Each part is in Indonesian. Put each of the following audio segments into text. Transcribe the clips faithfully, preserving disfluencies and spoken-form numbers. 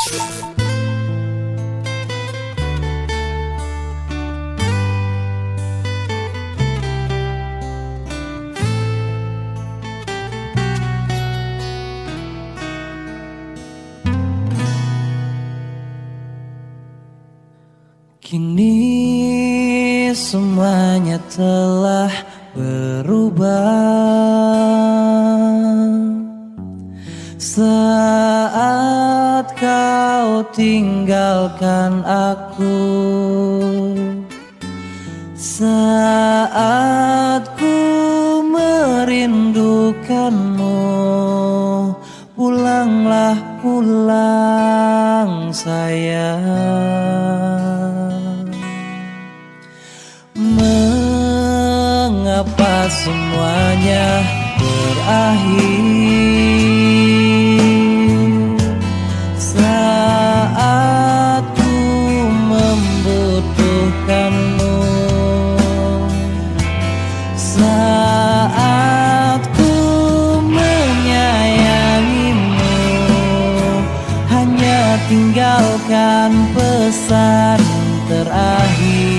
Kini semuanya telah berubah. Saat kau tinggalkan aku, saat ku merindukanmu, pulanglah, pulang sayang. Mengapa semuanya berakhir saat ku membutuhkanmu, saat ku menyayangimu, hanya tinggalkan pesan terakhir.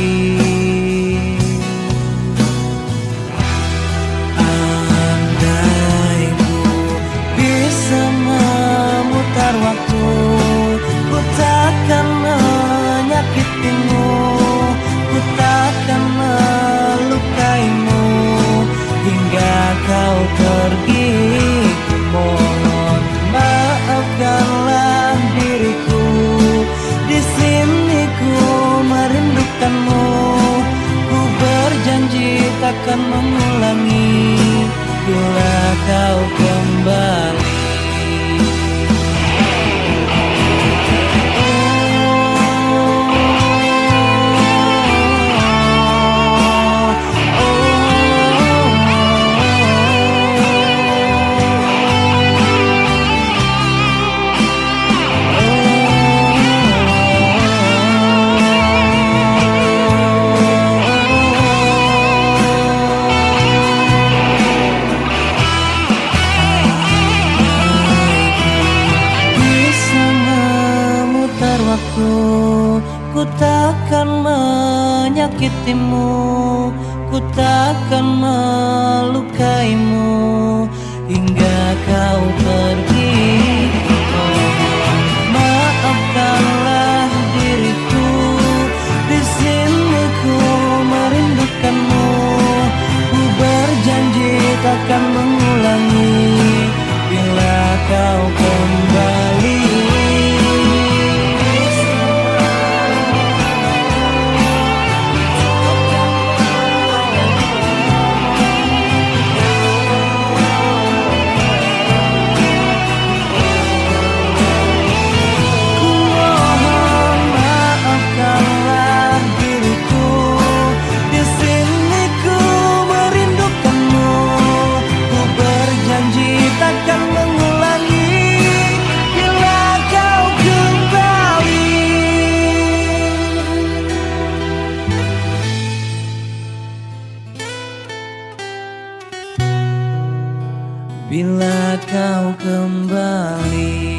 Waktu ku takkan menyakitimu, ku takkan melukaimu hingga kau pergi. Mohon maafkanlah diriku, di sini ku merindukanmu. Ku berjanji takkan mengulangi bila kau kembali. Ku takkan menyakitimu, ku takkan melukaimu hingga kau pergi. Maafkanlah diriku, di sini ku merindukanmu. Ku berjanji takkan mengulangi bila kau kembali. Bila kau kembali.